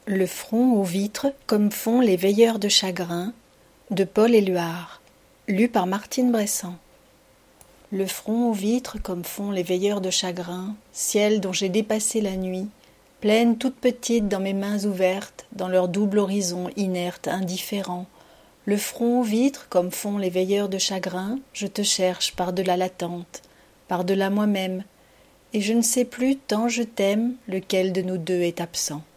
Le front aux vitres comme font les veilleurs de chagrin de Paul Éluard, lu par Martine Bressan. Le front aux vitres comme font les veilleurs de chagrin, ciel dont j'ai dépassé la nuit, pleine toute petite dans mes mains ouvertes, dans leur double horizon inerte, indifférent. Le front aux vitres comme font les veilleurs de chagrin, je te cherche par-delà l'attente, par-delà moi-même, et je ne sais plus tant je t'aime lequel de nous deux est absent.